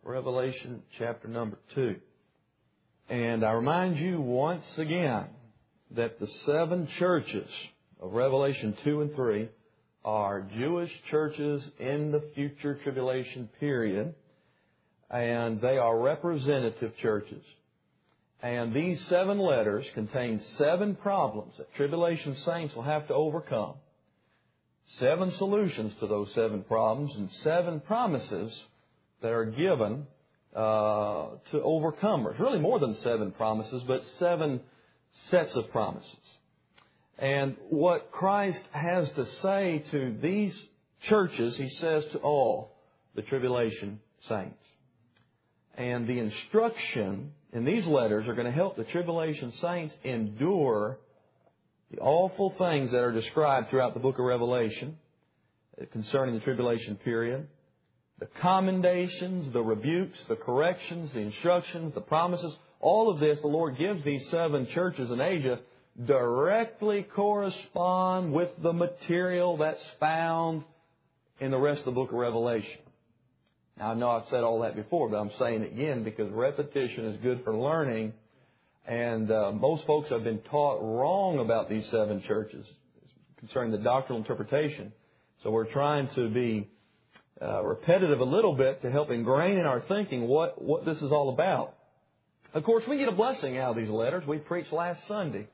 Revelation chapter number 2. And I remind you once again that the 7 churches of Revelation 2 and 3 are Jewish churches in the future tribulation period. And they are representative churches. And these 7 letters contain 7 problems that tribulation saints will have to overcome. 7 solutions to those 7 problems and 7 promises that are given to overcomers. Really more than 7 promises, but 7 sets of promises. And what Christ has to say to these churches, He says to all the tribulation saints. And the instruction in these letters are going to help the tribulation saints endure the awful things that are described throughout the book of Revelation concerning the tribulation period. The commendations, the rebukes, the corrections, the instructions, the promises, all of this the Lord gives these 7 churches in Asia directly correspond with the material that's found in the rest of the book of Revelation. Now, I know I've said all that before, but I'm saying it again because repetition is good for learning. And most folks have been taught wrong about these 7 churches concerning the doctrinal interpretation. So we're trying to be repetitive a little bit to help ingrain in our thinking what this is all about. Of course, we get a blessing out of these letters. We preached last Sunday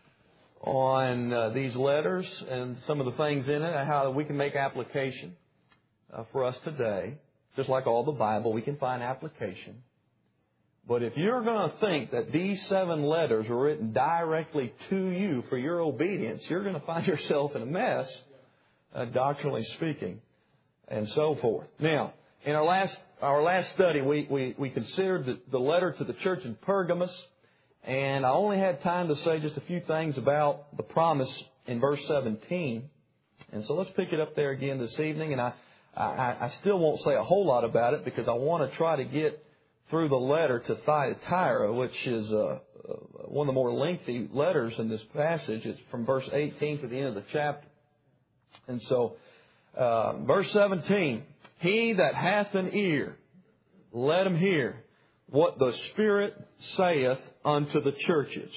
on these letters and some of the things in it and how we can make application for us today. Just like all the Bible, we can find application. But if you're going to think that these 7 letters were written directly to you for your obedience, you're going to find yourself in a mess, doctrinally speaking, and so forth. Now, in our last study, we considered the letter to the church in Pergamos, and I only had time to say just a few things about the promise in verse 17. And so let's pick it up there again this evening, and I still won't say a whole lot about it because I want to try to get through the letter to Thyatira, which is one of the more lengthy letters in this passage. It's from verse 18 to the end of the chapter. And so, verse 17, He that hath an ear, let him hear what the Spirit saith unto the churches.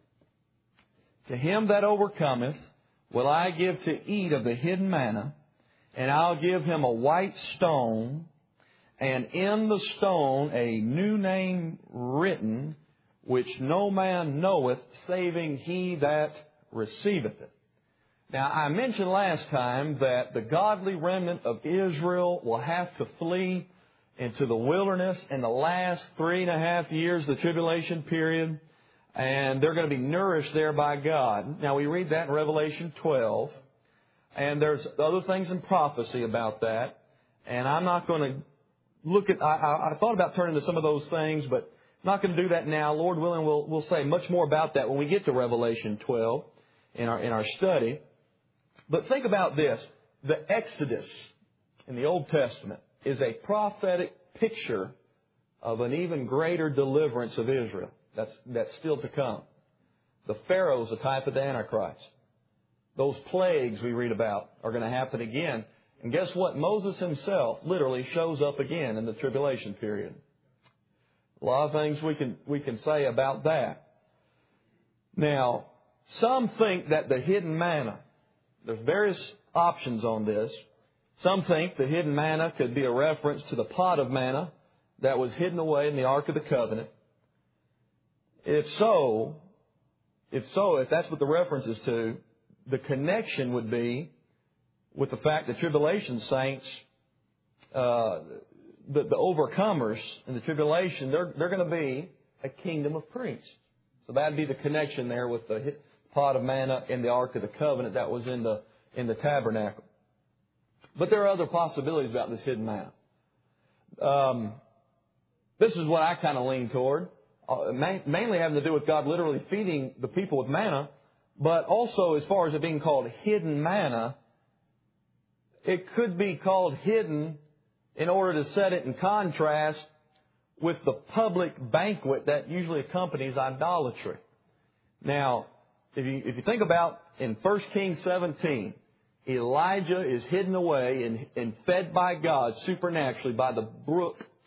To him that overcometh will I give to eat of the hidden manna, and I'll give him a white stone, and in the stone a new name written, which no man knoweth, saving he that receiveth it. Now, I mentioned last time that the godly remnant of Israel will have to flee into the wilderness in the last 3.5 years of the tribulation period, and they're going to be nourished there by God. Now, we read that in Revelation 12. And there's other things in prophecy about that. And I'm not going to look at... I thought about turning to some of those things, but I'm not going to do that now. Lord willing, we'll say much more about that when we get to Revelation 12 in our study. But think about this. The Exodus in the Old Testament is a prophetic picture of an even greater deliverance of Israel. That's still to come. The Pharaoh's a type of the Antichrist. Those plagues we read about are going to happen again. And guess what? Moses himself literally shows up again in the tribulation period. A lot of things we can say about that. Now, some think that the hidden manna, there's various options on this. Some think the hidden manna could be a reference to the pot of manna that was hidden away in the Ark of the Covenant. If that's what the reference is to, the connection would be with the fact that tribulation saints, the overcomers in the tribulation, they're going to be a kingdom of priests. So that'd be the connection there with the pot of manna in the Ark of the Covenant that was in the tabernacle. But there are other possibilities about this hidden manna. This is what I kind of lean toward, mainly having to do with God literally feeding the people with manna. But also, as far as it being called hidden manna, it could be called hidden in order to set it in contrast with the public banquet that usually accompanies idolatry. Now, if you think about in 1 Kings 17, Elijah is hidden away and fed by God supernaturally by the brook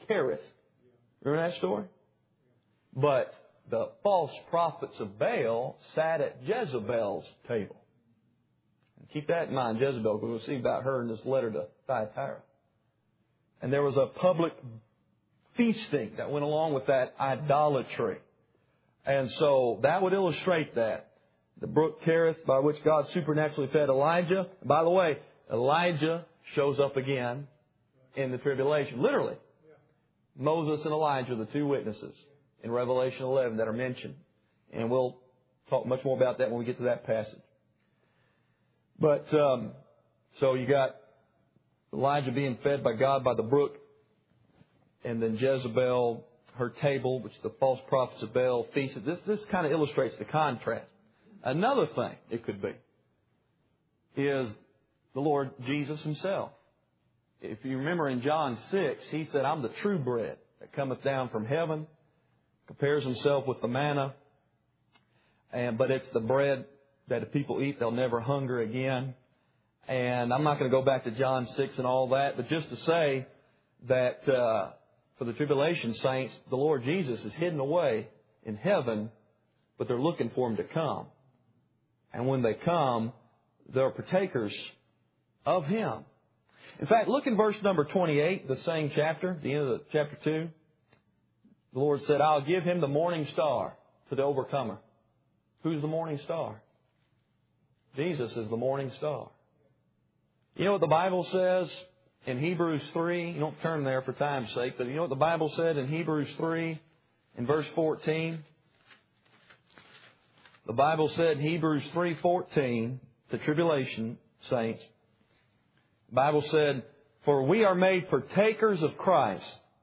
Cherith. Remember that story? But the false prophets of Baal sat at Jezebel's table. And keep that in mind, Jezebel, because we'll see about her in this letter to Thyatira. And there was a public feasting that went along with that idolatry. And so that would illustrate that. The brook Cherith by which God supernaturally fed Elijah. By the way, Elijah shows up again in the tribulation. Literally. Moses and Elijah are the two witnesses in Revelation 11 that are mentioned. And we'll talk much more about that when we get to that passage. But, so you got Elijah being fed by God by the brook. And then Jezebel, her table, which the false prophets of Baal feasted. This kind of illustrates the contrast. Another thing it could be is the Lord Jesus Himself. If you remember in John 6, He said, I'm the true bread that cometh down from heaven. Compares Himself with the manna. But it's the bread that if people eat, they'll never hunger again. And I'm not going to go back to John 6 and all that, but just to say that for the tribulation saints, the Lord Jesus is hidden away in heaven, but they're looking for Him to come. And when they come, they're partakers of Him. In fact, look in verse number 28, the same chapter, the end of the chapter 2. The Lord said, I'll give him the morning star to the overcomer. Who's the morning star? Jesus is the morning star. You know what the Bible says in Hebrews 3? You don't turn there for time's sake, but you know what the Bible said in Hebrews 3 in verse 14? The Bible said in Hebrews 3:14, the tribulation saints, the Bible said, for we are made partakers of Christ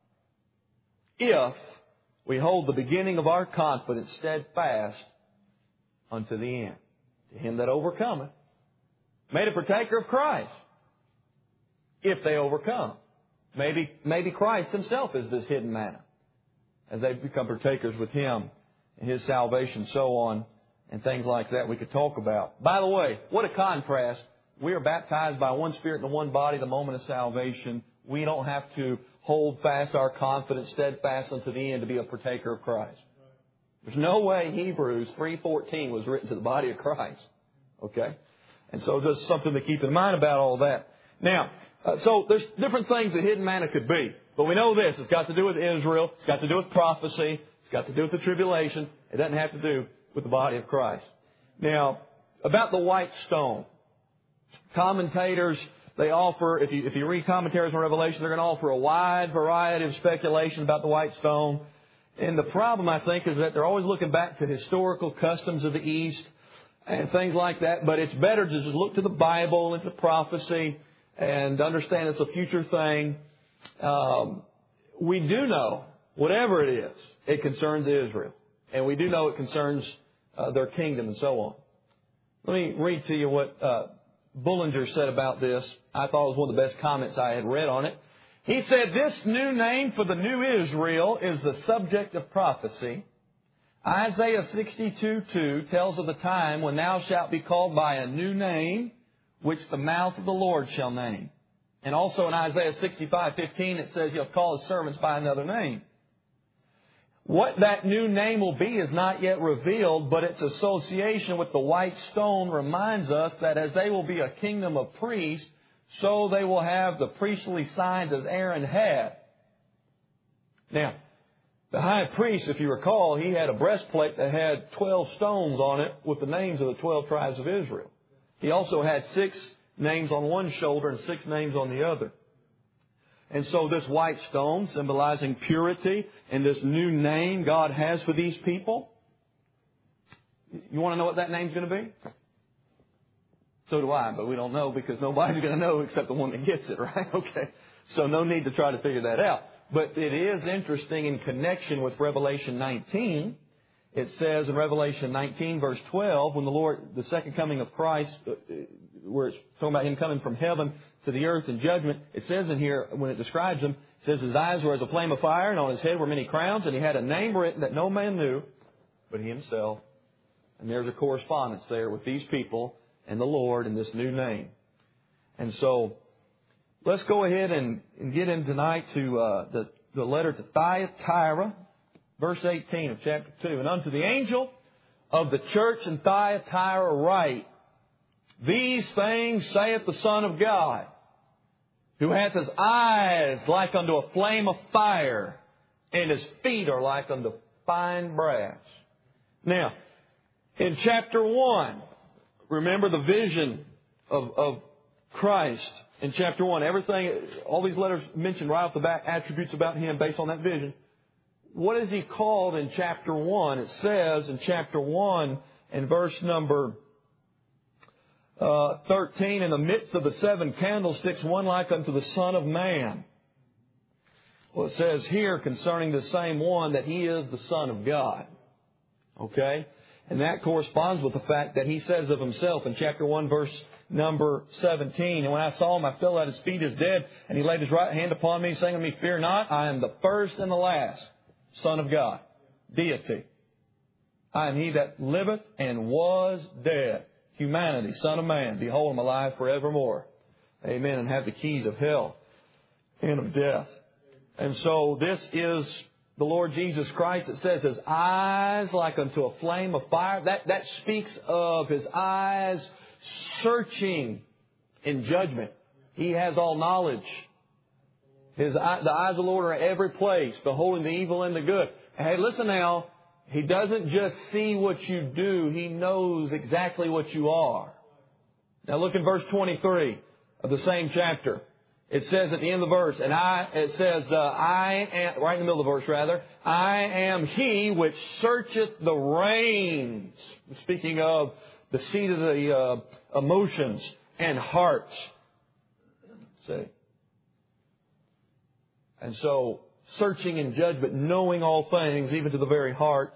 if we hold the beginning of our confidence steadfast unto the end. To him that overcometh, made a partaker of Christ if they overcome. Maybe Christ Himself is this hidden manna as they become partakers with Him and His salvation, so on, and things like that we could talk about. By the way, what a contrast. We are baptized by one Spirit and one body the moment of salvation. We don't have to hold fast our confidence steadfast unto the end to be a partaker of Christ. There's no way Hebrews 3:14 was written to the body of Christ. Okay? And so just something to keep in mind about all that. Now, so there's different things that hidden manna could be. But we know this. It's got to do with Israel. It's got to do with prophecy. It's got to do with the tribulation. It doesn't have to do with the body of Christ. Now, about the white stone. Commentators, they offer, if you read commentaries on Revelation, they're going to offer a wide variety of speculation about the white stone. And the problem, I think, is that they're always looking back to historical customs of the East and things like that. But it's better to just look to the Bible and to prophecy and understand it's a future thing. We do know, whatever it is, it concerns Israel. And we do know it concerns their kingdom and so on. Let me read to you what Bullinger said about this. I thought it was one of the best comments I had read on it. He said, this new name for the new Israel is the subject of prophecy. Isaiah 62:2 tells of the time when thou shalt be called by a new name, which the mouth of the Lord shall name. And also in Isaiah 65:15 it says he'll call his servants by another name. What that new name will be is not yet revealed, but its association with the white stone reminds us that as they will be a kingdom of priests, so they will have the priestly signs as Aaron had. Now, the high priest, if you recall, he had a breastplate that had 12 stones on it with the names of the 12 tribes of Israel. He also had 6 names on one shoulder and 6 names on the other. And so this white stone, symbolizing purity, and this new name God has for these people. You want to know what that name's going to be? So do I, but we don't know because nobody's going to know except the one that gets it, right? Okay. So no need to try to figure that out. But it is interesting in connection with Revelation 19. It says in Revelation 19, verse 12, when the second coming of Christ, where it's talking about Him coming from heaven to the earth in judgment, it says in here, when it describes Him, it says His eyes were as a flame of fire, and on His head were many crowns, and He had a name written that no man knew but He Himself. And there's a correspondence there with these people and the Lord and this new name. And so, let's go ahead and get in tonight to the letter to Thyatira, verse 18 of chapter 2. And unto the angel of the church in Thyatira write, These things saith the Son of God, who hath his eyes like unto a flame of fire, and his feet are like unto fine brass. Now, in chapter 1, remember the vision of Christ in chapter 1. Everything, all these letters mentioned right off the bat, attributes about Him based on that vision. What is He called in chapter 1? It says in chapter 1 and verse number 13, in the midst of the 7 candlesticks, one like unto the Son of Man. Well, it says here concerning the same one that He is the Son of God. Okay? And that corresponds with the fact that He says of Himself in chapter 1, verse number 17, And when I saw Him, I fell at His feet as dead, and He laid His right hand upon me, saying to me, Fear not, I am the first and the last Son of God, deity. I am He that liveth and was dead. Humanity, Son of Man, behold, I'm alive forevermore. Amen. And have the keys of hell and of death. And so this is the Lord Jesus Christ. It says His eyes like unto a flame of fire. That speaks of His eyes searching in judgment. He has all knowledge. The eyes of the Lord are at every place, beholding the evil and the good. Hey, listen now. He doesn't just see what you do. He knows exactly what you are. Now look in verse 23 of the same chapter. It says at the end of the verse, I am, right in the middle of the verse rather, I am He which searcheth the reins. Speaking of the seat of the emotions and hearts. See? And so, searching in judgment, knowing all things, even to the very heart.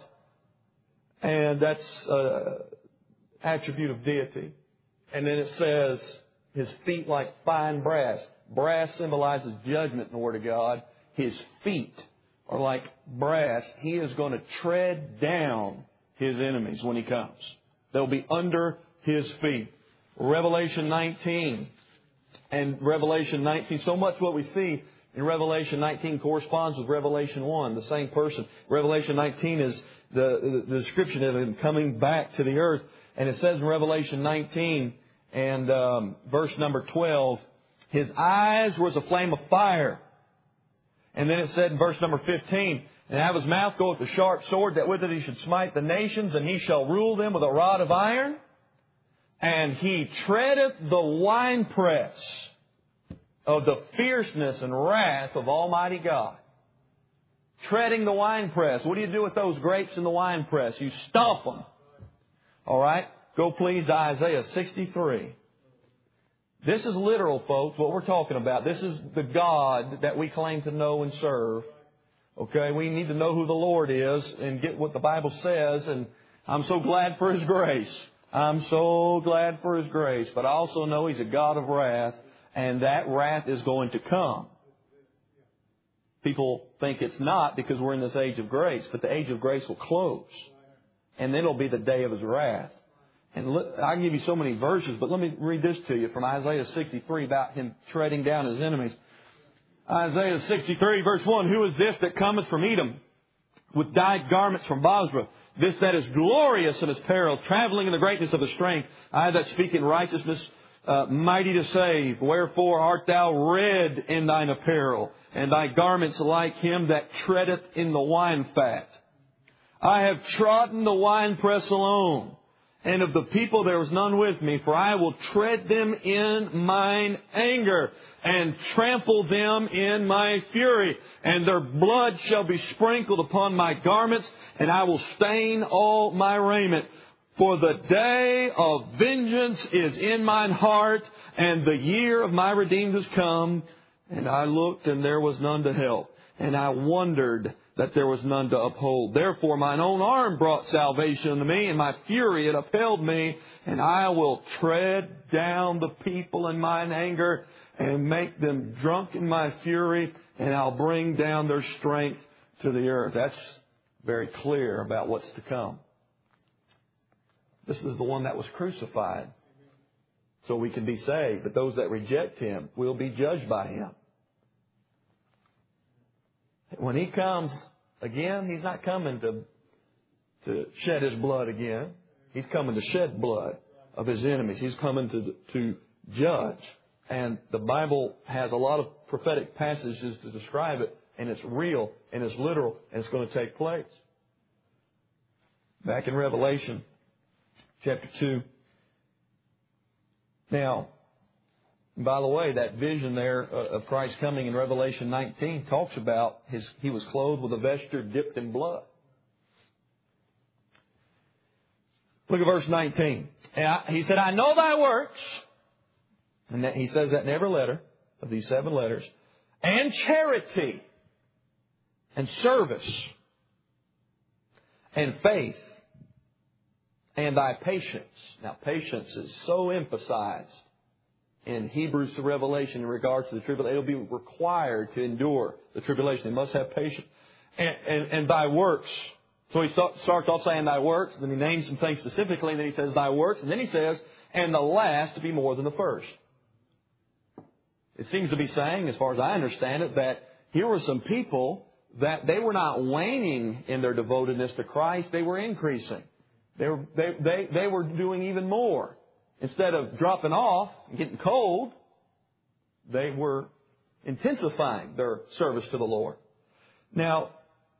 And that's an attribute of deity. And then it says, His feet like fine brass. Brass symbolizes judgment in the Word of God. His feet are like brass. He is going to tread down His enemies when He comes. They'll be under His feet. Revelation 19 and Revelation 19. So much what we see in Revelation 19 corresponds with Revelation 1, the same person. Revelation 19 is the description of Him coming back to the earth. And it says in Revelation 19 and verse number 12, His eyes were as a flame of fire. And then it said in verse number 15, And out of His mouth goeth a sharp sword, that with it He should smite the nations, and He shall rule them with a rod of iron. And He treadeth the winepress of the fierceness and wrath of Almighty God. Treading the winepress. What do you do with those grapes in the winepress? You stomp them. All right? Go please to Isaiah 63. This is literal, folks, what we're talking about. This is the God that we claim to know and serve. Okay? We need to know who the Lord is and get what the Bible says. And I'm so glad for His grace. I'm so glad for His grace. But I also know He's a God of wrath. And that wrath is going to come. People think it's not because we're in this age of grace. But the age of grace will close. And then it'll be the day of His wrath. And I can give you so many verses, but let me read this to you from Isaiah 63 about Him treading down His enemies. Isaiah 63 verse 1, Who is this that cometh from Edom with dyed garments from Bozrah? This that is glorious in His peril, traveling in the greatness of His strength. I that speak in righteousness, mighty to save. Wherefore art thou red in thine apparel, and thy garments like him that treadeth in the wine fat? I have trodden the winepress alone, and of the people there was none with me, for I will tread them in mine anger, and trample them in my fury, and their blood shall be sprinkled upon my garments, and I will stain all my raiment. For the day of vengeance is in mine heart, and the year of my redeemed is come. And I looked, and there was none to help, and I wondered that there was none to uphold. Therefore mine own arm brought salvation unto me, and my fury it upheld me. And I will tread down the people in mine anger, and make them drunk in my fury, and I'll bring down their strength to the earth. That's very clear about what's to come. This is the one that was crucified so we can be saved. But those that reject Him will be judged by Him. When He comes again, He's not coming to shed His blood again. He's coming to shed blood of His enemies. He's coming to judge. And the Bible has a lot of prophetic passages to describe it, and it's real, and it's literal, and it's going to take place. Back in Revelation chapter 2. Now, by the way, that vision there of Christ coming in Revelation 19 talks about He was clothed with a vesture dipped in blood. Look at verse 19. He said, I know thy works. And he says that in every letter of these 7 letters. And charity. And service. And faith. And thy patience. Now, patience is so emphasized in Hebrews to Revelation in regards to the tribulation. It'll be required to endure the tribulation. They must have patience. And thy works. So he starts off saying thy works, then he names some things specifically, and then he says thy works, and then he says, and the last to be more than the first. It seems to be saying, as far as I understand it, that here were some people that they were not waning in their devotedness to Christ, they were increasing. They were doing even more. Instead of dropping off and getting cold, they were intensifying their service to the Lord. Now,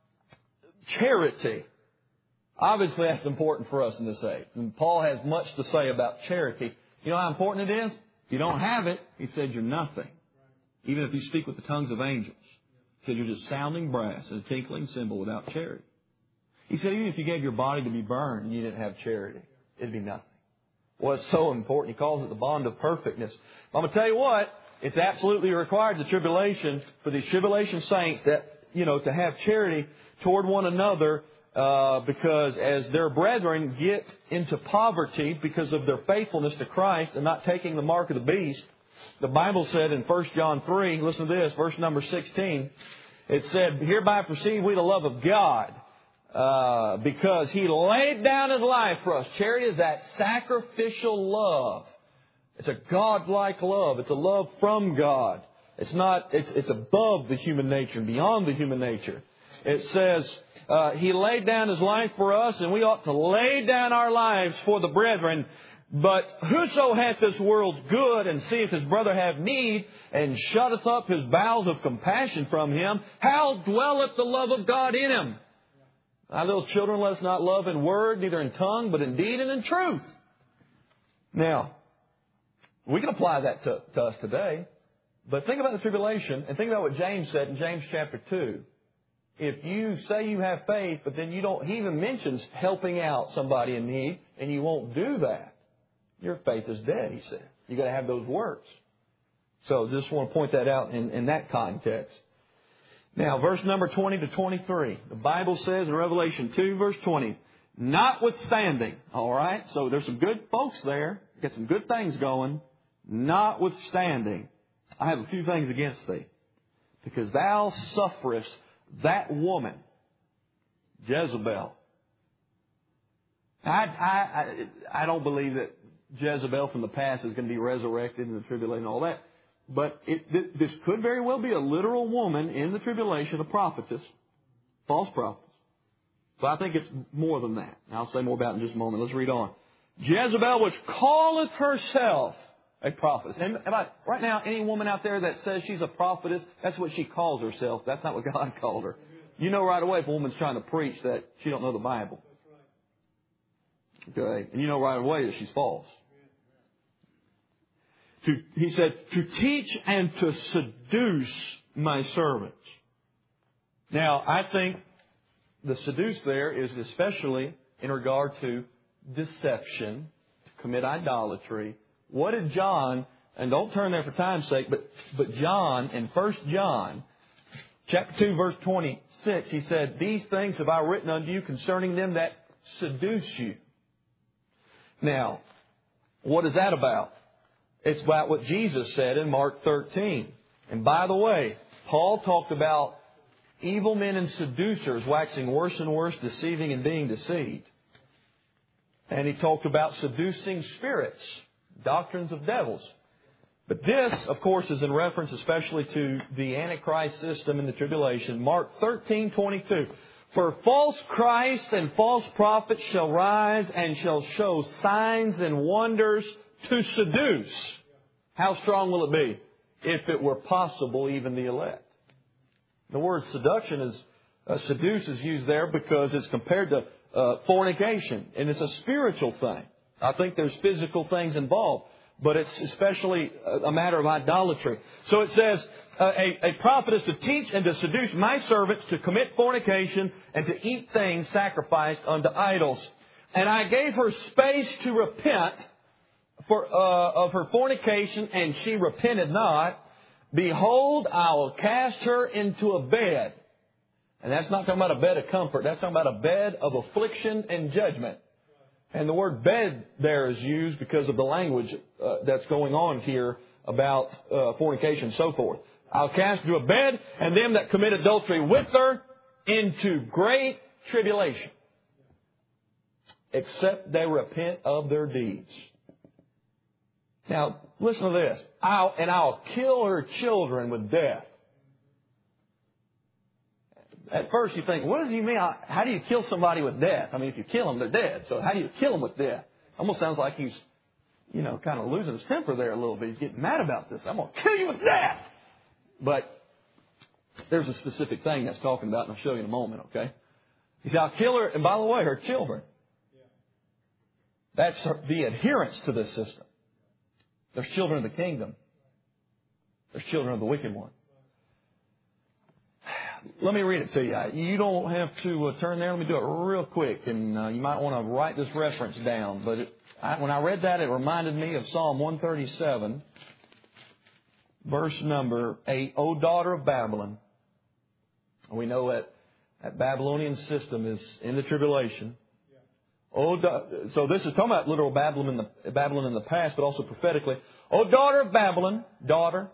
charity. Obviously, that's important for us in this age. And Paul has much to say about charity. You know how important it is? If you don't have it, he said you're nothing. Even if you speak with the tongues of angels. He said you're just sounding brass and a tinkling cymbal without charity. He said even if you gave your body to be burned and you didn't have charity, it'd be nothing. Well, it's so important. He calls it the bond of perfectness. I'm going to tell you what, it's absolutely required, the tribulation, for these tribulation saints that, to have charity toward one another, because as their brethren get into poverty because of their faithfulness to Christ and not taking the mark of the beast, the Bible said in 1 John 3, listen to this, verse number 16, it said, hereby perceive we the love of God, because He laid down His life for us. Charity is that sacrificial love. It's a God-like love. It's a love from God. It's above the human nature, beyond the human nature. It says, He laid down His life for us, and we ought to lay down our lives for the brethren. But whoso hath this world's good, and seeth his brother have need, and shutteth up his bowels of compassion from him, how dwelleth the love of God in him? My little children, let us not love in word, neither in tongue, but in deed and in truth. Now, we can apply that to us today. But think about the tribulation, and think about what James said in James chapter 2. If you say you have faith, but then he even mentions helping out somebody in need, and you won't do that, your faith is dead, he said. You've got to have those works. So just want to point that out in that context. Now, verse number 20 to 23. The Bible says in Revelation 2, verse 20, notwithstanding, all right, so there's some good folks there, get some good things going. Notwithstanding, I have a few things against thee, because thou sufferest that woman, Jezebel. I don't believe that Jezebel from the past is going to be resurrected in the tribulation and all that. But this could very well be a literal woman in the tribulation, a prophetess, false prophetess. But I think it's more than that. And I'll say more about it in just a moment. Let's read on. Jezebel, which calleth herself a prophetess. And right now, any woman out there that says she's a prophetess, that's what she calls herself. That's not what God called her. You know right away if a woman's trying to preach that she don't know the Bible. Okay? And you know right away that she's false. He said, to teach and to seduce my servants. Now, I think the seduce there is especially in regard to deception, to commit idolatry. What did John, and don't turn there for time's sake, but John in 1 John chapter 2 verse 26, he said, these things have I written unto you concerning them that seduce you. Now, what is that about? It's about what Jesus said in Mark 13. And by the way, Paul talked about evil men and seducers waxing worse and worse, deceiving and being deceived. And he talked about seducing spirits, doctrines of devils. But this, of course, is in reference especially to the Antichrist system in the tribulation. Mark 13:22. For false Christ and false prophets shall rise and shall show signs and wonders to seduce. How strong will it be? If it were possible, even the elect. The word seduction is, seduce is used there because it's compared to fornication. And it's a spiritual thing. I think there's physical things involved. But it's especially a matter of idolatry. So it says, a prophet is to teach and to seduce my servants to commit fornication and to eat things sacrificed unto idols. And I gave her space to repent of her fornication, and she repented not. Behold, I will cast her into a bed. And that's not talking about a bed of comfort. That's talking about a bed of affliction and judgment. And the word bed there is used because of the language that's going on here about fornication and so forth. I'll cast her into a bed, and them that commit adultery with her into great tribulation, except they repent of their deeds. Now, listen to this. I'll kill her children with death. At first you think, what does he mean? How do you kill somebody with death? I mean, if you kill them, they're dead. So how do you kill them with death? Almost sounds like he's, kind of losing his temper there a little bit. He's getting mad about this. I'm going to kill you with death. But there's a specific thing that's talking about, and I'll show you in a moment, okay? He said, I'll kill her, and by the way, her children. That's the adherence to this system. There's children of the kingdom. There's children of the wicked one. Let me read it to you. You don't have to turn there. Let me do it real quick. And you might want to write this reference down. But when I read that, it reminded me of Psalm 137, verse number 8. O daughter of Babylon. We know that Babylonian system is in the tribulation. So this is talking about literal Babylon in the past, but also prophetically. O daughter of Babylon, daughter,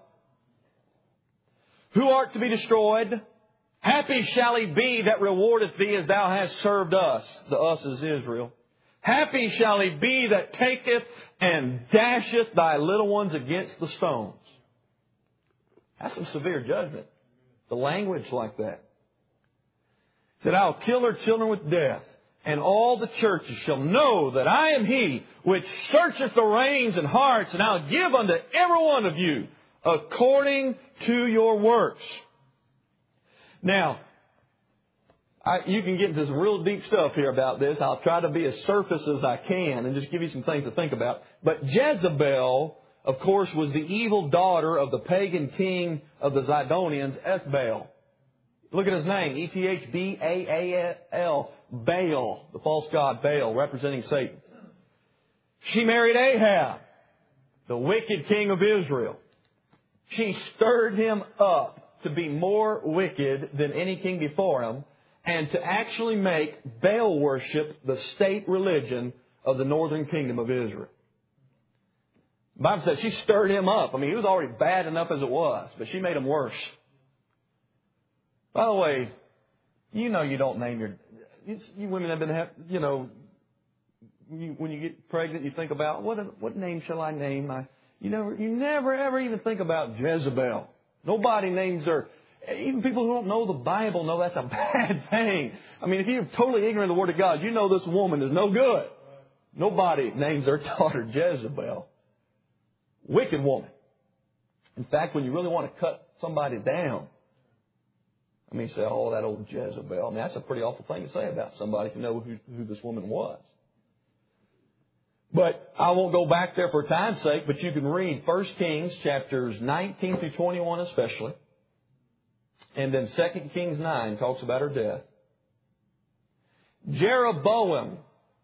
who art to be destroyed, happy shall he be that rewardeth thee as thou hast served us. The us is Israel. Happy shall he be that taketh and dasheth thy little ones against the stones. That's some severe judgment. The language like that. He said, I'll kill her children with death, and all the churches shall know that I am he which searcheth the reins and hearts, and I'll give unto every one of you according to your works. Now, you can get into some real deep stuff here about this. I'll try to be as surface as I can and just give you some things to think about. But Jezebel, of course, was the evil daughter of the pagan king of the Zidonians, Ethbaal. Look at his name, Ethbaal, Baal, the false god Baal, representing Satan. She married Ahab, the wicked king of Israel. She stirred him up to be more wicked than any king before him, and to actually make Baal worship the state religion of the northern kingdom of Israel. The Bible says she stirred him up. I mean, he was already bad enough as it was, but she made him worse. By the way, you don't name you women have been, when you get pregnant, you think about, what name shall I name? You never ever even think about Jezebel. Nobody names her. Even people who don't know the Bible know that's a bad thing. I mean, if you're totally ignorant of the Word of God, you know this woman is no good. Nobody names their daughter Jezebel. Wicked woman. In fact, when you really want to cut somebody down, you say, oh, that old Jezebel. I mean, that's a pretty awful thing to say about somebody if you know who this woman was. But I won't go back there for time's sake, but you can read 1 Kings chapters 19 through 21 especially. And then 2 Kings 9 talks about her death. Jeroboam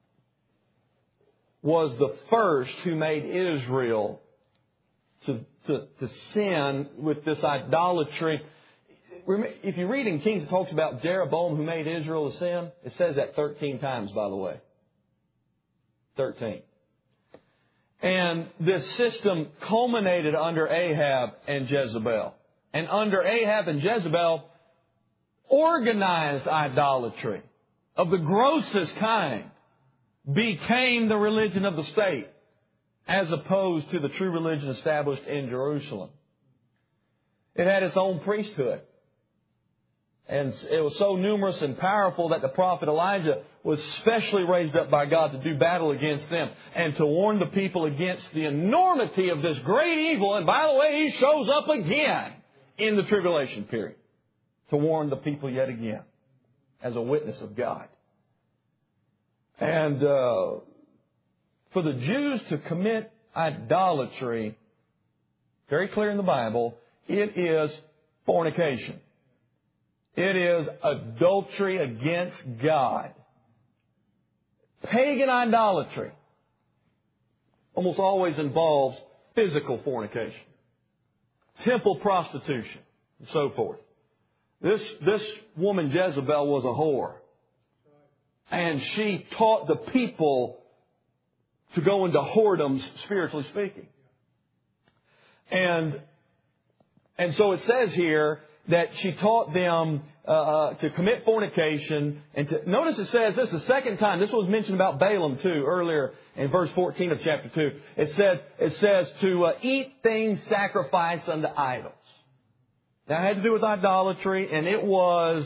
was the first who made Israel to sin with this idolatry. If you read in Kings, it talks about Jeroboam who made Israel to sin. It says that 13 times, by the way. 13. And this system culminated under Ahab and Jezebel. And under Ahab and Jezebel, organized idolatry of the grossest kind became the religion of the state. as opposed to the true religion established in Jerusalem. It had its own priesthood. And it was so numerous and powerful that the prophet Elijah was specially raised up by God to do battle against them and to warn the people against the enormity of this great evil. And by the way, he shows up again in the tribulation period to warn the people yet again as a witness of God. And for the Jews to commit idolatry, very clear in the Bible, it is fornication. It is adultery against God. Pagan idolatry almost always involves physical fornication, temple prostitution, and so forth. This woman Jezebel was a whore. And she taught the people to go into whoredoms, spiritually speaking. And so it says here that she taught them to commit fornication. And notice it says this the second time. This was mentioned about Balaam too earlier in verse 14 of chapter 2. It says to eat things sacrificed unto idols. That had to do with idolatry, and it was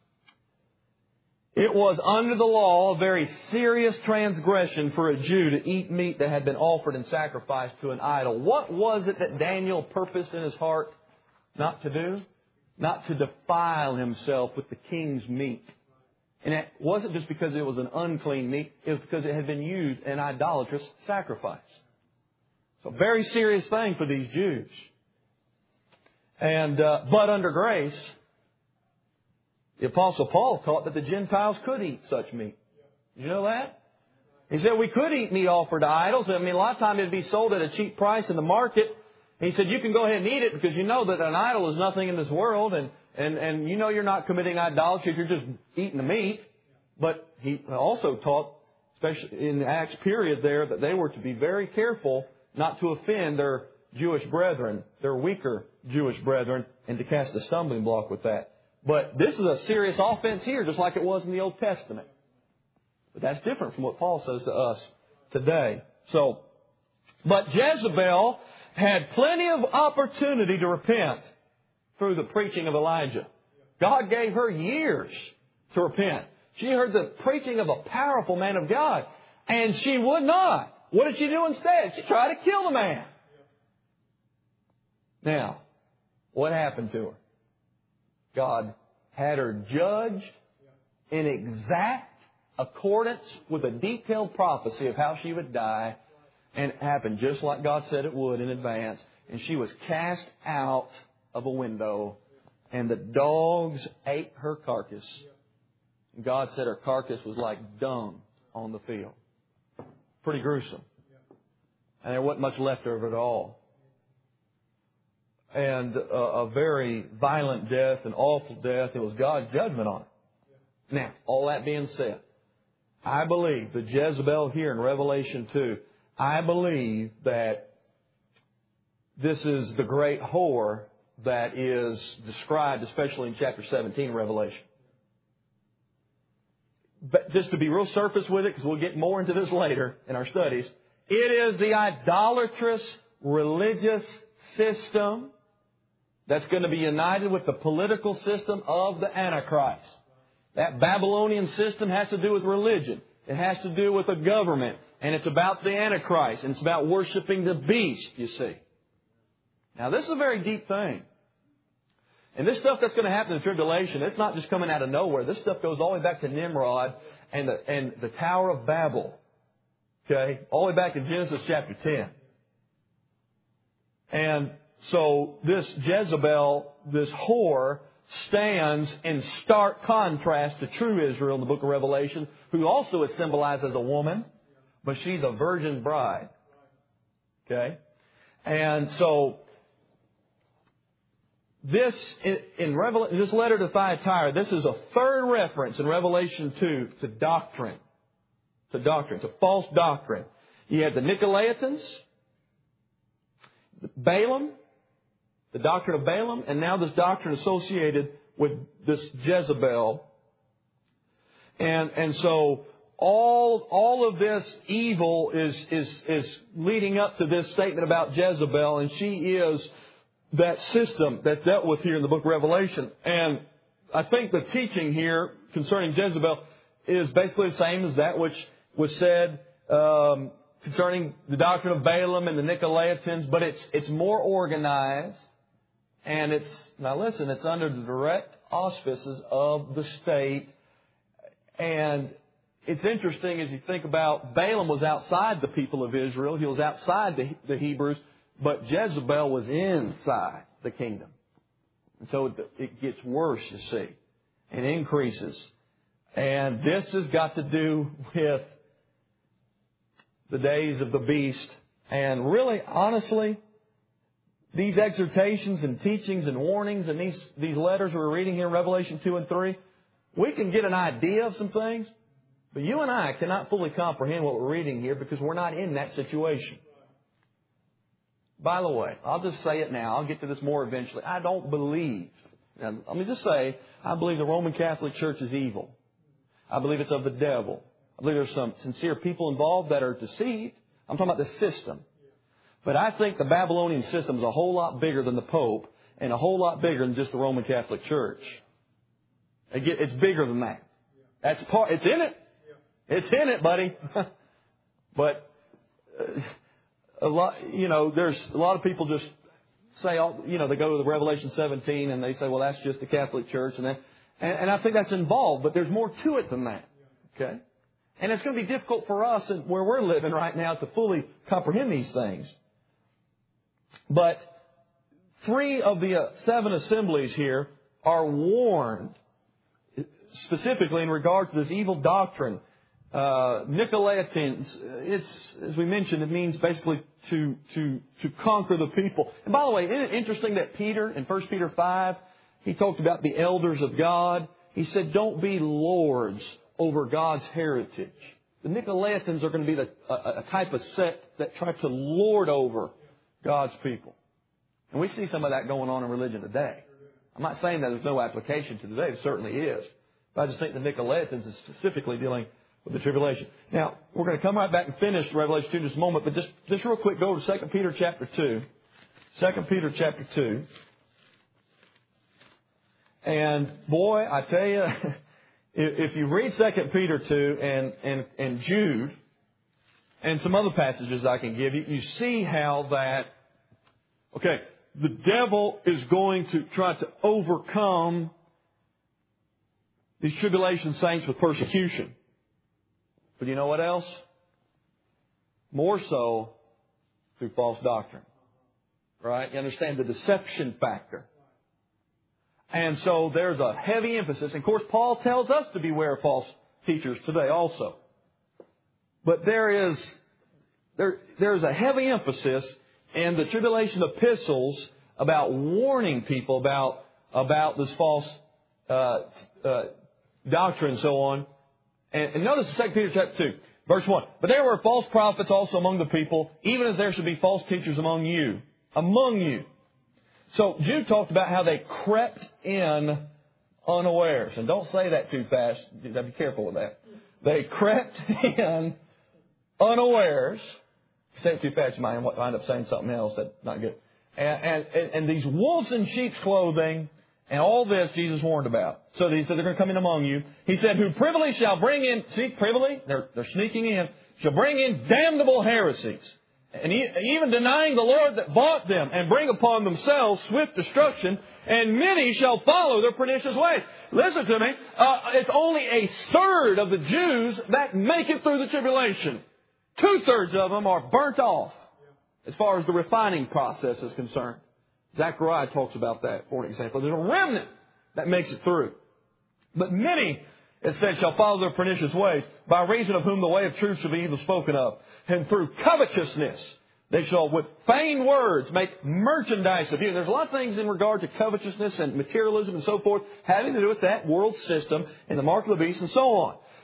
under the law a very serious transgression for a Jew to eat meat that had been offered and sacrificed to an idol. What was it that Daniel purposed in his heart not to do? Not to defile himself with the king's meat. And it wasn't just because it was an unclean meat. It was because it had been used in idolatrous sacrifice. So a very serious thing for these Jews. And but under grace, the Apostle Paul taught that the Gentiles could eat such meat. Did you know that? He said we could eat meat offered to idols. I mean, a lot of times it'd be sold at a cheap price in the market. He said, you can go ahead and eat it because you know that an idol is nothing in this world. And you know you're not committing idolatry if you're just eating the meat. But he also taught, especially in the Acts period there, that they were to be very careful not to offend their Jewish brethren, their weaker Jewish brethren, and to cast a stumbling block with that. But this is a serious offense here, just like it was in the Old Testament. But that's different from what Paul says to us today. But Jezebel had plenty of opportunity to repent through the preaching of Elijah. God gave her years to repent. She heard the preaching of a powerful man of God, and she would not. What did she do instead? She tried to kill the man. Now, what happened to her? God had her judged in exact accordance with a detailed prophecy of how she would die. And it happened just like God said it would in advance. And she was cast out of a window. And the dogs ate her carcass. And God said her carcass was like dung on the field. Pretty gruesome. And there wasn't much left of it at all. And a very violent death, an awful death. It was God's judgment on it. Now, all that being said, I believe that Jezebel here in Revelation 2, I believe that this is the great whore that is described, especially in chapter 17 of Revelation. But just to be real surface with it, because we'll get more into this later in our studies, it is the idolatrous religious system that's going to be united with the political system of the Antichrist. That Babylonian system has to do with religion. It has to do with a government. And it's about the Antichrist. And it's about worshiping the beast, you see. Now, this is a very deep thing. And this stuff that's going to happen in the tribulation, it's not just coming out of nowhere. This stuff goes all the way back to Nimrod and the Tower of Babel. Okay? All the way back in Genesis chapter 10. And so this Jezebel, this whore, stands in stark contrast to true Israel in the book of Revelation, who also is symbolized as a woman, but she's a virgin bride. Okay? And so this this letter to Thyatira, this is a third reference in Revelation 2 to doctrine. To false doctrine. You had the Nicolaitans, Balaam, the doctrine of Balaam, and now this doctrine associated with this Jezebel. And so all of this evil is leading up to this statement about Jezebel, and she is that system that's dealt with here in the book of Revelation. And I think the teaching here concerning Jezebel is basically the same as that which was said concerning the doctrine of Balaam and the Nicolaitans, but it's more organized, and it's under the direct auspices of the state. And it's interesting as you think about Balaam was outside the people of Israel. He was outside the Hebrews, but Jezebel was inside the kingdom. And so it gets worse, you see, and increases. And this has got to do with the days of the beast. And really, honestly, these exhortations and teachings and warnings and these letters we're reading here in Revelation 2 and 3, we can get an idea of some things, but you and I cannot fully comprehend what we're reading here because we're not in that situation. By the way, I'll just say it now. I'll get to this more eventually. I don't believe, now, let me just say, I believe the Roman Catholic Church is evil. I believe it's of the devil. I believe there's some sincere people involved that are deceived. I'm talking about the system. But I think the Babylonian system is a whole lot bigger than the Pope and a whole lot bigger than just the Roman Catholic Church. It's bigger than that. It's in it. It's in it, buddy. But there's a lot of people just say, they go to the Revelation 17 and they say, well, that's just the Catholic Church, and I think that's involved, but there's more to it than that. Okay, and it's going to be difficult for us where we're living right now to fully comprehend these things. But 3 of the 7 assemblies here are warned specifically in regard to this evil doctrine. Nicolaitans, as we mentioned, it means basically to conquer the people. And by the way, isn't it interesting that Peter, in 1 Peter 5, he talked about the elders of God. He said, don't be lords over God's heritage. The Nicolaitans are going to be a type of sect that try to lord over God's people. And we see some of that going on in religion today. I'm not saying that there's no application to today. There certainly is. But I just think the Nicolaitans is specifically dealing with the tribulation. Now, we're going to come right back and finish Revelation 2 in just a moment, but just real quick, go to 2 Peter chapter 2. 2 Peter chapter 2. And boy, I tell you, if you read 2 Peter 2 and Jude and some other passages I can give you, you see how that, the devil is going to try to overcome these tribulation saints with persecution. But you know what else? More so through false doctrine. Right? You understand the deception factor. And so there's a heavy emphasis. And of course, Paul tells us to beware of false teachers today also. But there's a heavy emphasis in the tribulation epistles about warning people about this false doctrine and so on. And notice 2 Peter chapter 2, verse 1. But there were false prophets also among the people, even as there should be false teachers among you. Among you. So Jude talked about how they crept in unawares. And don't say that too fast. You have to be careful with that. They crept in unawares. If you say it too fast, you might wind up saying something else that's not good. And these wolves in sheep's clothing, and all this Jesus warned about. So he said they're going to come in among you. He said, who privily shall bring in, see, privily, they're sneaking in, shall bring in damnable heresies. And even denying the Lord that bought them, and bring upon themselves swift destruction, and many shall follow their pernicious ways. Listen to me, it's only a third of the Jews that make it through the tribulation. 2/3 of them are burnt off as far as the refining process is concerned. Zechariah talks about that, for an example. There's a remnant that makes it through. But many, it said, shall follow their pernicious ways, by reason of whom the way of truth shall be evil spoken of. And through covetousness, they shall with vain words make merchandise of you. And there's a lot of things in regard to covetousness and materialism and so forth, having to do with that world system and the mark of the beast and so on.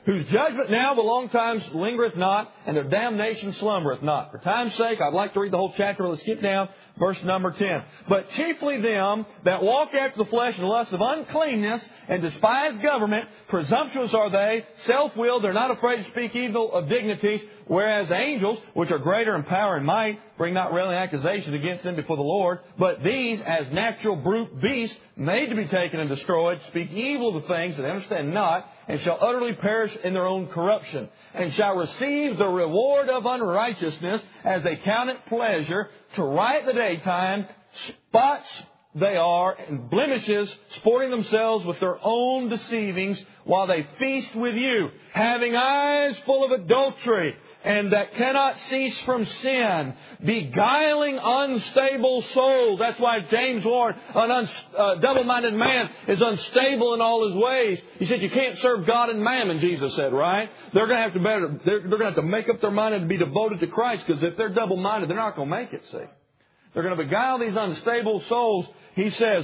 whose judgment now the long times lingereth not, and their damnation slumbereth not. For time's sake, I'd like to read the whole chapter. Let's skip down, verse number 10. But chiefly them that walk after the flesh and the lust of uncleanness, and despise government, presumptuous are they, self-willed, they're not afraid to speak evil of dignities, whereas the angels, which are greater in power and might, bring not railing accusations against them before the Lord. But these, as natural brute beasts, made to be taken and destroyed, speak evil of the things that they understand not, and shall utterly perish in their own corruption, and shall receive the reward of unrighteousness, as they count it pleasure to write the daytime, spots they are, and blemishes, sporting themselves with their own deceivings, while they feast with you, having eyes full of adultery, and that cannot cease from sin, beguiling unstable souls. That's why James warned, a double-minded man is unstable in all his ways. He said you can't serve God and mammon, Jesus said, right? They're going to have to make up their mind and be devoted to Christ, because if they're double-minded, they're not going to make it, see. They're going to beguile these unstable souls. He says,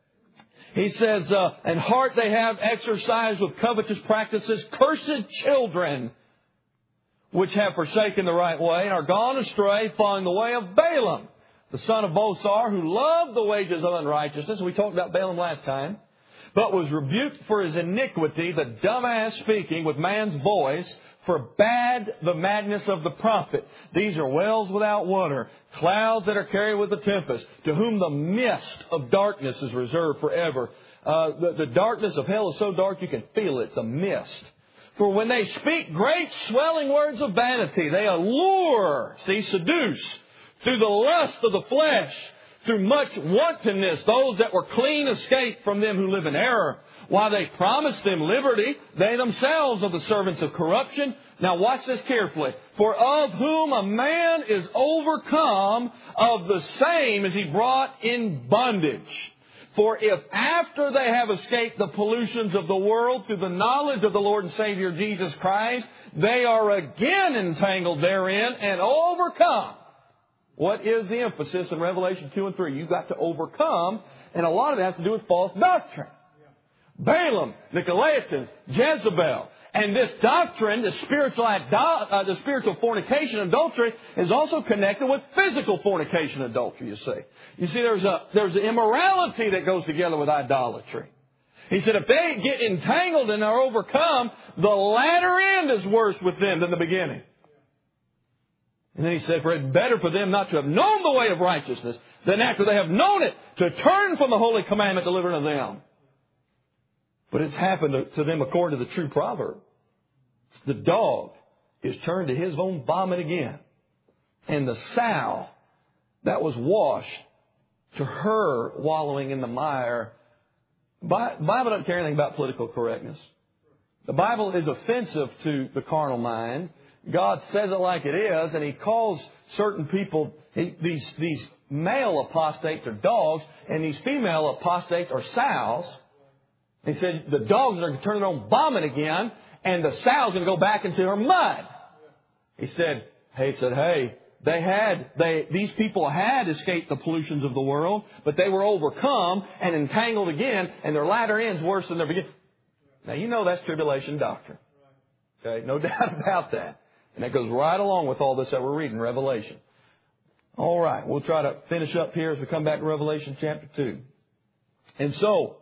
and heart they have exercised with covetous practices, cursed children, which have forsaken the right way, and are gone astray, following the way of Balaam, the son of Bosor, who loved the wages of unrighteousness. We talked about Balaam last time. But was rebuked for his iniquity, the dumbass speaking with man's voice, forbade the madness of the prophet. These are wells without water, clouds that are carried with the tempest, to whom the mist of darkness is reserved forever. The darkness of hell is so dark you can feel it. It's a mist. For when they speak great swelling words of vanity, they allure, seduce, through the lust of the flesh, through much wantonness, those that were clean escaped from them who live in error. While they promise them liberty, they themselves are the servants of corruption. Now watch this carefully. For of whom a man is overcome, of the same is he brought in bondage. For if after they have escaped the pollutions of the world through the knowledge of the Lord and Savior Jesus Christ, they are again entangled therein and overcome. What is the emphasis in Revelation 2 and 3? You've got to overcome, and a lot of that has to do with false doctrine. Balaam, Nicolaitans, Jezebel. And this doctrine, the spiritual fornication and adultery, is also connected with physical fornication and adultery, you see. You see, there's an immorality that goes together with idolatry. He said if they get entangled and are overcome, the latter end is worse with them than the beginning. And then he said, for it's better for them not to have known the way of righteousness than after they have known it, to turn from the holy commandment delivered unto them. But it's happened to them according to the true proverb. The dog is turned to his own vomit again. And the sow that was washed to her wallowing in the mire. The Bible doesn't care anything about political correctness. The Bible is offensive to the carnal mind. God says it like it is, and He calls certain people, these male apostates are dogs, and these female apostates are sows. He said the dogs are going to turn their own vomit again, and the sow's going to go back into her mud. He said, these people had escaped the pollutions of the world, but they were overcome and entangled again, and their latter end's worse than their beginning. Now, you know that's tribulation doctrine. Okay, no doubt about that. And that goes right along with all this that we're reading, Revelation. All right, we'll try to finish up here as we come back to Revelation chapter 2. And so,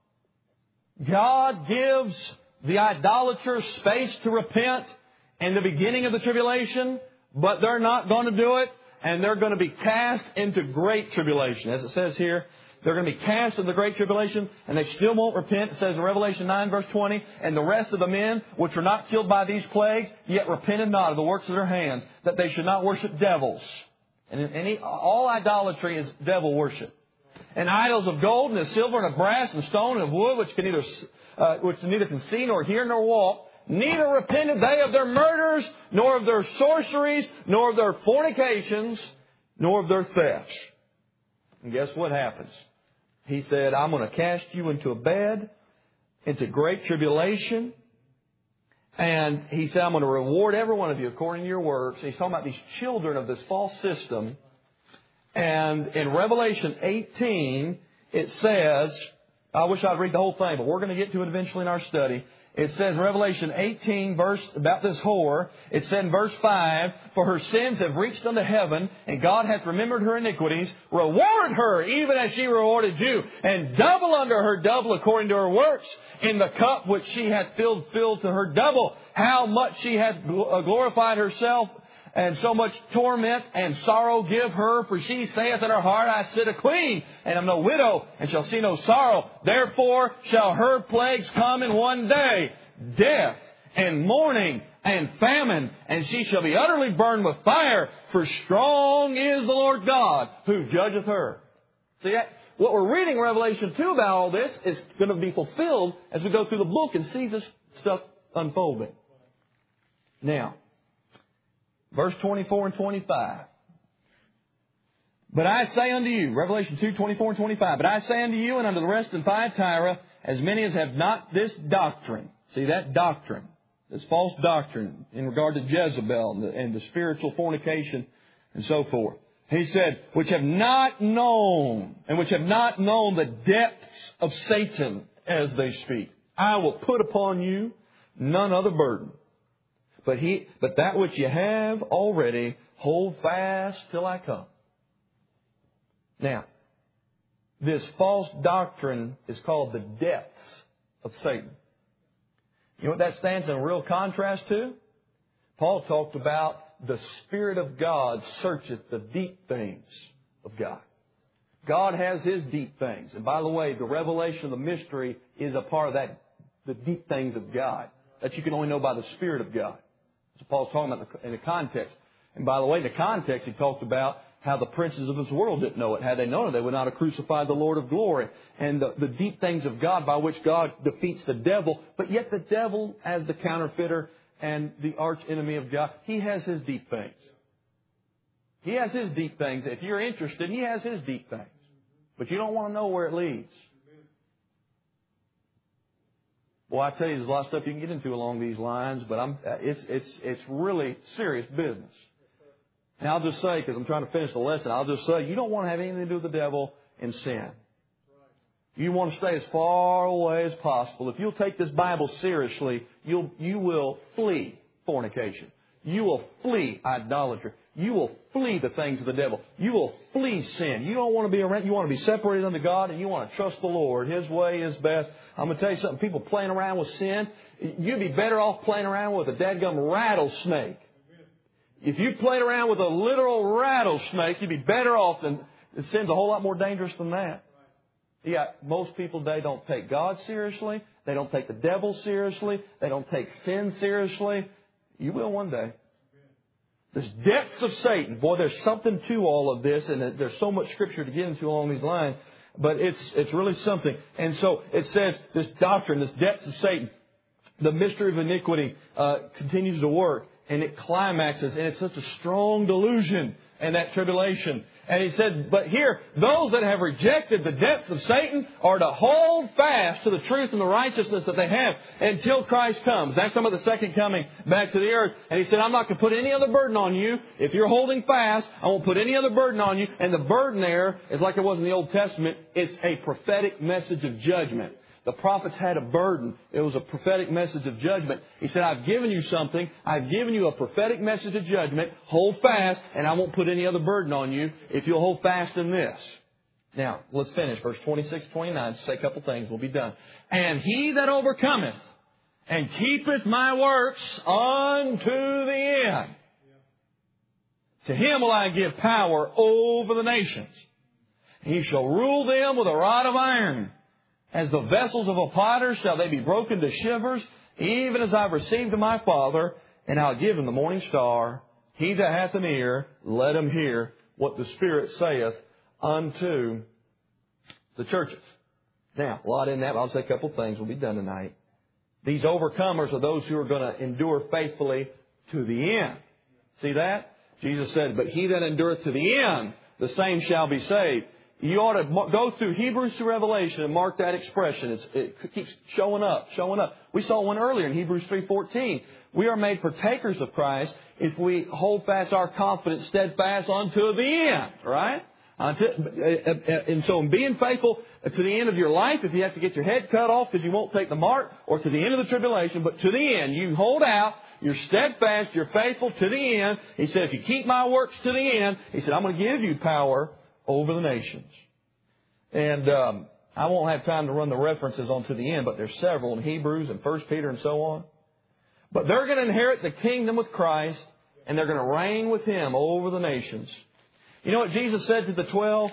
God gives the idolaters space to repent in the beginning of the tribulation, but they're not going to do it, and they're going to be cast into great tribulation. As it says here, they're going to be cast into the great tribulation, and they still won't repent. It says in Revelation 9, verse 20, and the rest of the men which were not killed by these plagues, yet repented not of the works of their hands, that they should not worship devils. And all idolatry is devil worship. And idols of gold, and of silver, and of brass, and stone, and of wood, which neither can see, nor hear, nor walk. Neither repented they of their murders, nor of their sorceries, nor of their fornications, nor of their thefts. And guess what happens? He said, I'm going to cast you into a bed, into great tribulation. And He said, I'm going to reward every one of you according to your works. He's talking about these children of this false system. And in Revelation 18, it says, I wish I'd read the whole thing, but we're going to get to it eventually in our study. It says, Revelation 18, verse, about this whore, it said in verse 5, "For her sins have reached unto heaven, and God hath remembered her iniquities. Reward her, even as she rewarded you, and double unto her double according to her works. In the cup which she hath filled to her double. How much she hath glorified herself, and so much torment and sorrow give her. For she saith in her heart, I sit a queen, and am no widow, and shall see no sorrow. Therefore shall her plagues come in one day, death and mourning and famine, and she shall be utterly burned with fire. For strong is the Lord God, who judgeth her." See, what we're reading in Revelation 2 about all this is going to be fulfilled as we go through the book and see this stuff unfolding. Now, verse 24 and 25. "But I say unto you," Revelation 2, 24 and 25, "But I say unto you and unto the rest in Thyatira, as many as have not this doctrine." See, that doctrine, this false doctrine in regard to Jezebel and the spiritual fornication and so forth. He said, "Which have not known, and which have not known the depths of Satan as they speak. I will put upon you none other burden. But that which you have already, hold fast till I come." Now, this false doctrine is called the depths of Satan. You know what that stands in real contrast to? Paul talked about the Spirit of God searcheth the deep things of God. God has His deep things. And by the way, the revelation of the mystery is a part of that, the deep things of God, that you can only know by the Spirit of God. So Paul's talking about in the context. And by the way, in the context, he talked about how the princes of this world didn't know it. Had they known it, they would not have crucified the Lord of glory. And the deep things of God by which God defeats the devil. But yet the devil, as the counterfeiter and the arch enemy of God, he has his deep things. He has his deep things. If you're interested, he has his deep things. But you don't want to know where it leads. Well, I tell you, there's a lot of stuff you can get into along these lines, but it's really serious business. And I'll just say, because I'm trying to finish the lesson, I'll just say, you don't want to have anything to do with the devil and sin. You want to stay as far away as possible. If you'll take this Bible seriously, you will flee fornication. You will flee idolatry. You will flee the things of the devil. You will flee sin. You don't want to be around. You want to be separated unto God, and you want to trust the Lord. His way is best. I'm going to tell you something. People playing around with sin, you'd be better off playing around with a dadgum rattlesnake. If you played around with a literal rattlesnake, you'd be better off than sin's a whole lot more dangerous than that. Yeah, most people today don't take God seriously. They don't take the devil seriously. They don't take sin seriously. You will one day. There's depths of Satan. Boy, there's something to all of this, and there's so much Scripture to get into along these lines. But it's really something. And so it says this doctrine, this depth of Satan, the mystery of iniquity continues to work. And it climaxes, and it's such a strong delusion in that tribulation. And he said, but here, those that have rejected the depth of Satan are to hold fast to the truth and the righteousness that they have until Christ comes. That's some of the second coming back to the earth. And he said, I'm not going to put any other burden on you. If you're holding fast, I won't put any other burden on you. And the burden there is like it was in the Old Testament. It's a prophetic message of judgment. The prophets had a burden. It was a prophetic message of judgment. He said, I've given you something. I've given you a prophetic message of judgment. Hold fast, and I won't put any other burden on you if you'll hold fast in this. Now, let's finish. Verse 26, 29. Just say a couple things. We'll be done. And he that overcometh and keepeth my works unto the end, to him will I give power over the nations. He shall rule them with a rod of iron. As the vessels of a potter shall they be broken to shivers, even as I've received of my Father, and I'll give him the morning star. He that hath an ear, let him hear what the Spirit saith unto the churches. Now, a lot in that, but I'll say a couple of things. We'll be done tonight. These overcomers are those who are going to endure faithfully to the end. See that? Jesus said, but he that endureth to the end, the same shall be saved. You ought to go through Hebrews to Revelation and mark that expression. It keeps showing up. We saw one earlier in Hebrews 3:14. We are made partakers of Christ if we hold fast our confidence steadfast unto the end. Right? And so in being faithful to the end of your life, if you have to get your head cut off because you won't take the mark, or to the end of the tribulation, but to the end, you hold out, you're steadfast, you're faithful to the end. He said, if you keep my works to the end, He said, I'm going to give you power over the nations. And I won't have time to run the references on to the end, but there's several in Hebrews and 1 Peter and so on. But they're going to inherit the kingdom with Christ, and they're going to reign with Him over the nations. You know what Jesus said to the 12?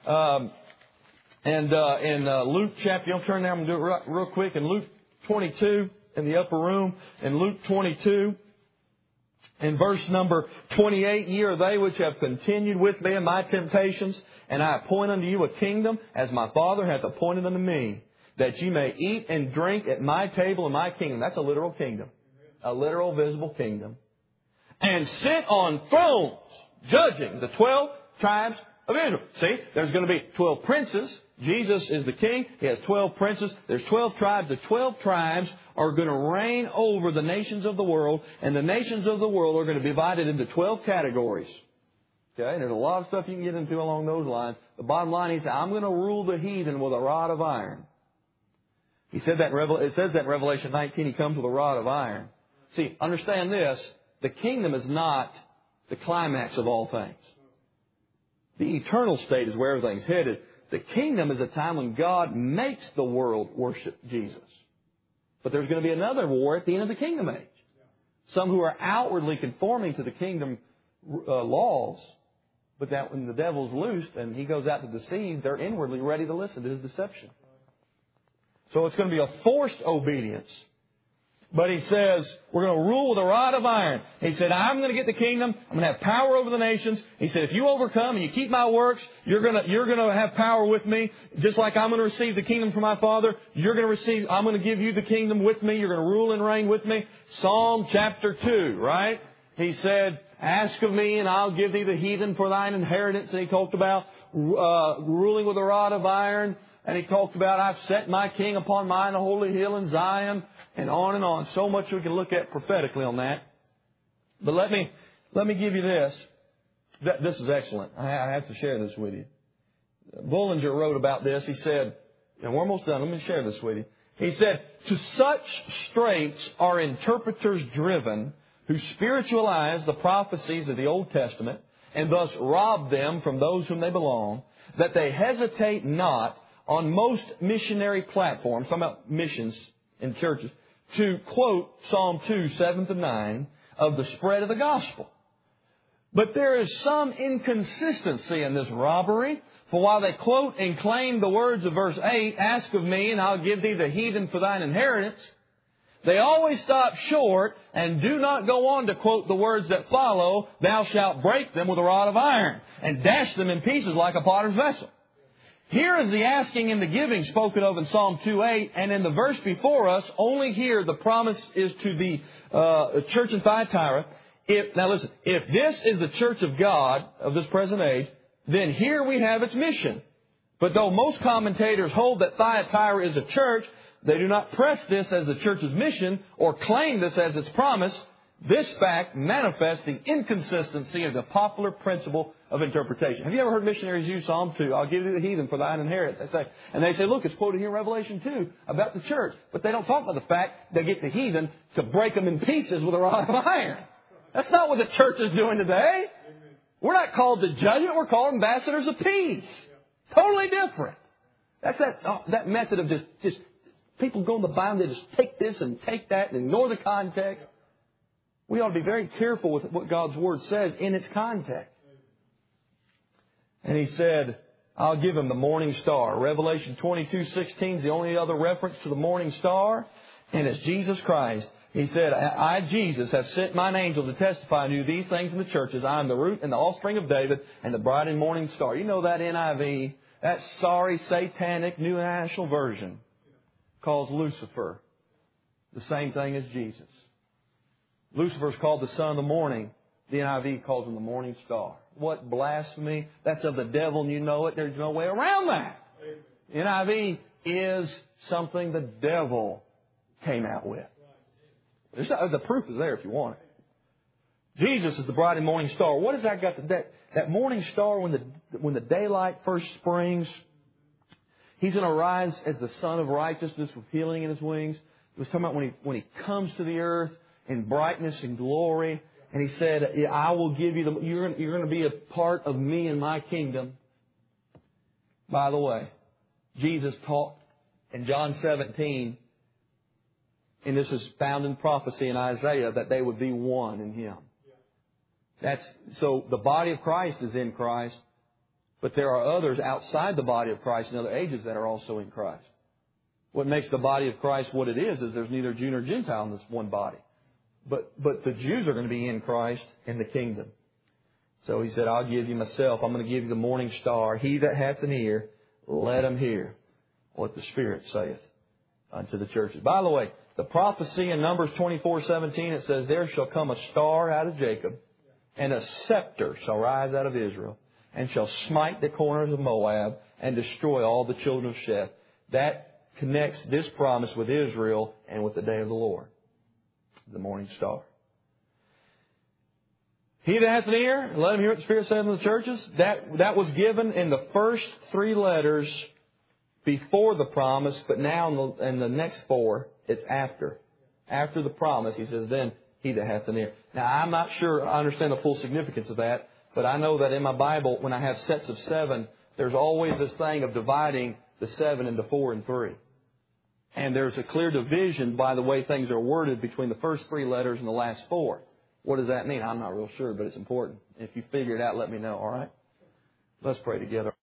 In Luke chapter, you'll turn there, I'm going to do it real quick. In Luke 22, in the upper room, in Luke 22, in verse number 28, ye are they which have continued with me in my temptations, and I appoint unto you a kingdom, as my Father hath appointed unto me, that ye may eat and drink at my table in my kingdom. That's a literal kingdom. A literal, visible kingdom. And sit on thrones, judging the 12 tribes of Israel. See, there's going to be 12 princes. Jesus is the king. He has 12 princes. There's 12 tribes. The 12 tribes are going to reign over the nations of the world. And the nations of the world are going to be divided into 12 categories. Okay, and there's a lot of stuff you can get into along those lines. The bottom line, He said, I'm going to rule the heathen with a rod of iron. He said that it says that in Revelation 19, He comes with a rod of iron. See, understand this. The kingdom is not the climax of all things. The eternal state is where everything's headed. The kingdom is a time when God makes the world worship Jesus. But there's going to be another war at the end of the kingdom age. Some who are outwardly conforming to the kingdom laws, but that when the devil's loosed and he goes out to deceive, they're inwardly ready to listen to his deception. So it's going to be a forced obedience. But He says, we're going to rule with a rod of iron. He said, I'm going to get the kingdom. I'm going to have power over the nations. He said, if you overcome and you keep my works, you're going to have power with me. Just like I'm going to receive the kingdom from my Father, I'm going to give you the kingdom with me. You're going to rule and reign with me. Psalm chapter 2, right? He said, ask of me and I'll give thee the heathen for thine inheritance. And He talked about ruling with a rod of iron. And He talked about, I've set my king upon mine holy hill in Zion. And on and on. So much we can look at prophetically on that. But let me give you this. This is excellent. I have to share this with you. Bullinger wrote about this. He said, and we're almost done. Let me share this with you. He said, to such straits are interpreters driven who spiritualize the prophecies of the Old Testament and thus rob them from those whom they belong, that they hesitate not on most missionary platforms, talking about missions in churches, to quote Psalm 2, 7 to 9, of the spread of the gospel. But there is some inconsistency in this robbery. For while they quote and claim the words of verse 8, ask of me and I'll give thee the heathen for thine inheritance, they always stop short and do not go on to quote the words that follow, thou shalt break them with a rod of iron and dash them in pieces like a potter's vessel. Here is the asking and the giving spoken of in Psalm 2:8, and in the verse before us, only here the promise is to the church in Thyatira. Now listen, if this is the church of God of this present age, then here we have its mission. But though most commentators hold that Thyatira is a church, they do not press this as the church's mission or claim this as its promise. This fact manifests the inconsistency of the popular principle of interpretation. Have you ever heard missionaries use Psalm 2? I'll give you the heathen for thine inheritance. They say, look, it's quoted here in Revelation 2 about the church. But they don't talk about the fact they get the heathen to break them in pieces with a rod of iron. That's not what the church is doing today. We're not called to judge it. We're called ambassadors of peace. Totally different. That's that method of just people go in the Bible, they just take this and take that and ignore the context. We ought to be very careful with what God's Word says in its context. And He said, I'll give him the morning star. Revelation 22:16 is the only other reference to the morning star, and it's Jesus Christ. He said, I, Jesus, have sent mine angel to testify to you these things in the churches. I am the root and the offspring of David and the bright and morning star. You know that NIV, that sorry, satanic New International Version calls Lucifer the same thing as Jesus. Lucifer is called the son of the morning. The NIV calls him the morning star. What blasphemy. That's of the devil and you know it. There's no way around that. NIV is something the devil came out with. The proof is there if you want it. Jesus is the bright and morning star. What has that got to that morning star when the daylight first springs? He's going to rise as the Son of Righteousness with healing in His wings. He was talking about when He comes to the earth in brightness and glory. And He said, I will give you you're going to be a part of Me and My kingdom. By the way, Jesus taught in John 17, and this is found in prophecy in Isaiah, that they would be one in Him. So the body of Christ is in Christ, but there are others outside the body of Christ in other ages that are also in Christ. What makes the body of Christ what it is there's neither Jew nor Gentile in this one body. But the Jews are going to be in Christ in the kingdom. So He said, I'll give you Myself. I'm going to give you the morning star. He that hath an ear, let him hear what the Spirit saith unto the churches. By the way, the prophecy in Numbers 24:17, it says, there shall come a star out of Jacob, and a scepter shall rise out of Israel, and shall smite the corners of Moab, and destroy all the children of Sheth. That connects this promise with Israel and with the day of the Lord, the morning star. He that hath an ear, let him hear what the Spirit saith unto the churches. That was given in the first 3 letters before the promise, but now in the next 4, it's after. After the promise, He says, then he that hath an ear. Now, I'm not sure I understand the full significance of that, but I know that in my Bible, when I have sets of 7, there's always this thing of dividing the 7 into 4 and 3. And there's a clear division by the way things are worded between the first 3 letters and the last 4. What does that mean? I'm not real sure, but it's important. If you figure it out, let me know, all right? Let's pray together.